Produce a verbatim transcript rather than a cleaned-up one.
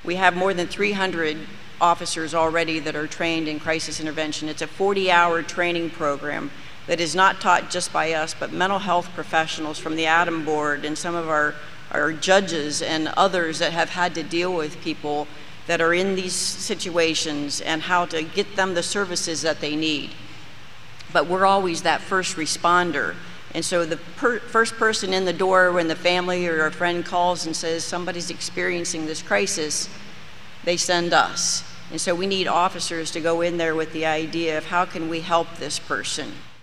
We have more than three hundred officers already that are trained in crisis intervention. It's a forty hour training program that is not taught just by us, but mental health professionals from the ADAM board and some of our, our judges and others that have had to deal with people that are in these situations and how to get them the services that they need. But we're always that first responder. And so the per first person in the door when the family or a friend calls and says somebody's experiencing this crisis, they send us. And so we need officers to go in there with the idea of how can we help this person.